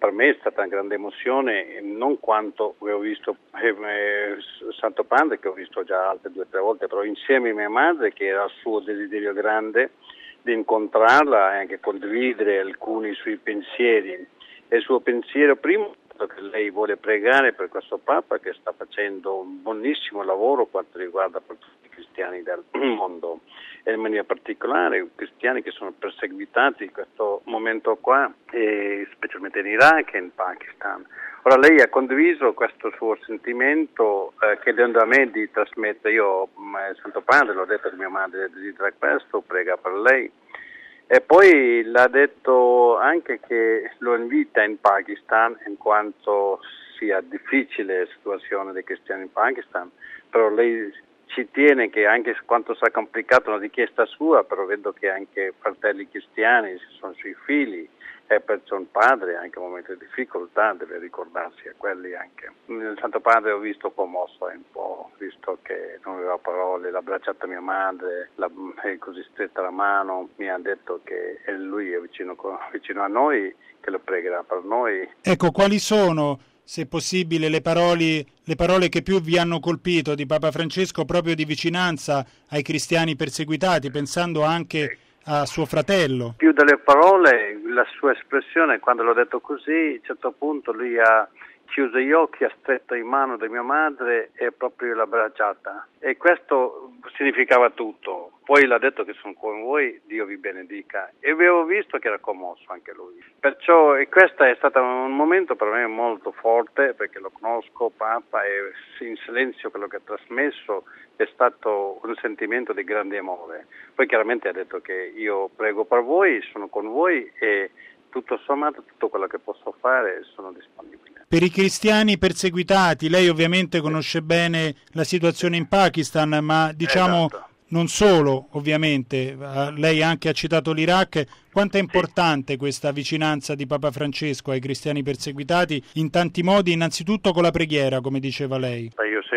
per me è stata una grande emozione, non quanto avevo visto Santo Padre, che ho visto già altre 2 o 3 volte, però insieme a mia madre, che era il suo desiderio grande di incontrarla e anche condividere alcuni suoi pensieri. E il suo pensiero primo è che lei vuole pregare per questo Papa che sta facendo un buonissimo lavoro quanto riguarda per tutti i cristiani del mondo, e in maniera particolare i cristiani che sono perseguitati in questo momento qua, e specialmente in Iraq e in Pakistan. Ora lei ha condiviso questo suo sentimento chiedendo a me di trasmettere. Io, Santo Padre, l'ho detto a mia madre, desidera questo, prega per lei. E poi l'ha detto anche che lo invita in Pakistan, in quanto sia difficile la situazione dei cristiani in Pakistan, però lei ci tiene che anche quanto sia complicato una richiesta sua, però vedo che anche fratelli cristiani sono suoi figli, e perciò un padre anche in un momento di difficoltà deve ricordarsi a quelli anche. Il Santo Padre ho visto commosso un po', visto che non aveva parole, l'ha abbracciata mia madre, è così stretta la mano, mi ha detto che lui è vicino a noi, che lo pregherà per noi. Ecco, quali sono, se possibile, le parole che più vi hanno colpito di Papa Francesco, proprio di vicinanza ai cristiani perseguitati, pensando anche a suo fratello? Più delle parole, la sua espressione, quando l'ho detto così, a un certo punto lui ha chiuso gli occhi, ha stretto in mano di mia madre e proprio l'ha abbracciata. E questo significava tutto. Poi l'ha detto che sono con voi, Dio vi benedica. E avevo visto che era commosso anche lui. Perciò questo è stato un momento per me molto forte, perché lo conosco, Papa, e in silenzio quello che ha trasmesso è stato un sentimento di grande amore. Poi chiaramente ha detto che io prego per voi, sono con voi e tutto sommato tutto quello che posso fare sono disponibile. Per i cristiani perseguitati, lei ovviamente conosce bene la situazione in Pakistan, ma diciamo esatto. Non solo, ovviamente, lei anche ha citato l'Iraq. Quanto è importante questa vicinanza di Papa Francesco ai cristiani perseguitati in tanti modi, innanzitutto con la preghiera, come diceva lei?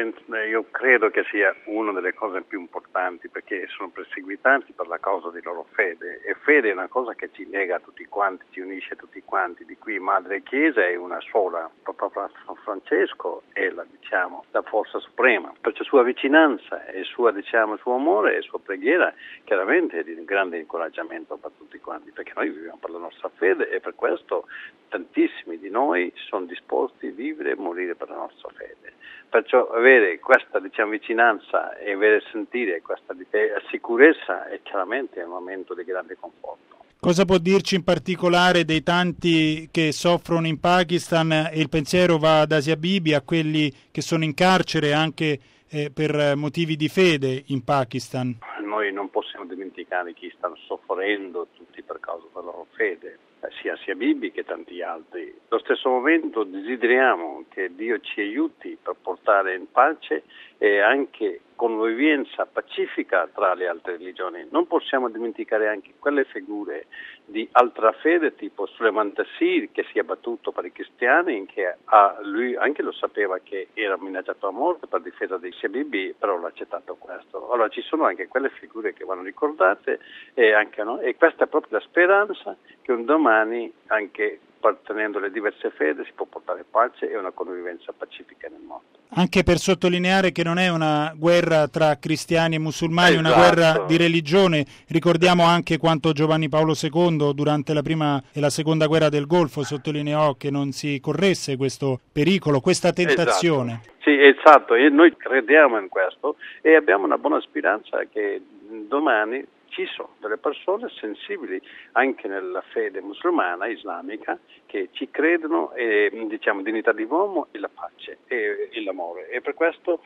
Io credo che sia una delle cose più importanti, perché sono perseguitati per la causa di loro fede, e fede è una cosa che ci lega a tutti quanti, ci unisce a tutti quanti, di cui Madre Chiesa è una sola. Papa Francesco è la forza suprema, perciò sua vicinanza e suo amore e sua preghiera chiaramente è di grande incoraggiamento per tutti quanti, perché noi viviamo per la nostra fede e per questo tantissimi di noi sono disposti a vivere e morire per la nostra fede. Perciò avere questa vicinanza e avere sentire questa sicurezza è chiaramente un momento di grande conforto. Cosa può dirci in particolare dei tanti che soffrono in Pakistan? E il pensiero va ad Asia Bibi, a quelli che sono in carcere anche per motivi di fede in Pakistan. Noi non possiamo dimenticare chi stanno soffrendo tutti per causa della loro fede, sia Asia Bibi che tanti altri. Allo stesso momento desideriamo che Dio ci aiuti per portare in pace e anche convivenza pacifica tra le altre religioni. Non possiamo dimenticare anche quelle figure di altra fede, tipo Suleiman Tassir, che si è battuto per i cristiani, che lui anche lo sapeva che era minacciato a morte per difesa dei CBB, però l'ha accettato questo. Allora ci sono anche quelle figure che vanno ricordate e questa è proprio la speranza che un domani, anche appartenendo alle diverse fedi, si può portare pace e una convivenza pacifica nel mondo. Anche per sottolineare che non è una guerra tra cristiani e musulmani, esatto. Una guerra di religione. Ricordiamo anche quanto Giovanni Paolo II durante la prima e la seconda guerra del Golfo sottolineò che non si corresse questo pericolo, questa tentazione. Esatto. Sì, esatto, e noi crediamo in questo e abbiamo una buona speranza che domani ci sono delle persone sensibili anche nella fede musulmana, islamica, che ci credono dignità dell'uomo e la pace e l'amore, e per questo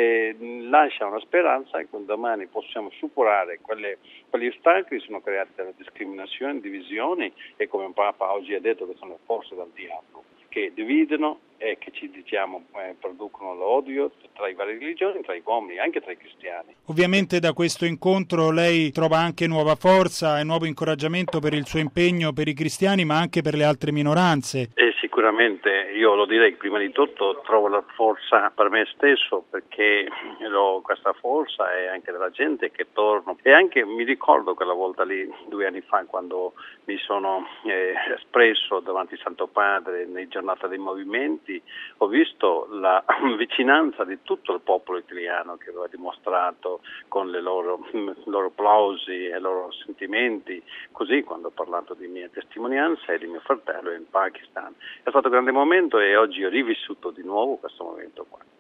lascia una speranza che un domani possiamo superare quegli ostacoli che sono creati dalla discriminazione, divisioni, e come il Papa oggi ha detto che sono le forze del diavolo che dividono e che ci producono l'odio tra i vari religioni, tra gli uomini, anche tra i cristiani. Ovviamente da questo incontro lei trova anche nuova forza e nuovo incoraggiamento per il suo impegno per i cristiani, ma anche per le altre minoranze. Sicuramente veramente, io lo direi prima di tutto, trovo la forza per me stesso, perché questa forza è anche della gente che torno, e anche mi ricordo quella volta lì 2 anni fa quando mi sono espresso davanti Santo Padre nei giornata dei movimenti, ho visto la vicinanza di tutto il popolo italiano che aveva dimostrato con i loro applausi e i loro sentimenti, così quando ho parlato di mia testimonianza e di mio fratello in Pakistan. È stato un grande momento e oggi ho rivissuto di nuovo questo momento qua.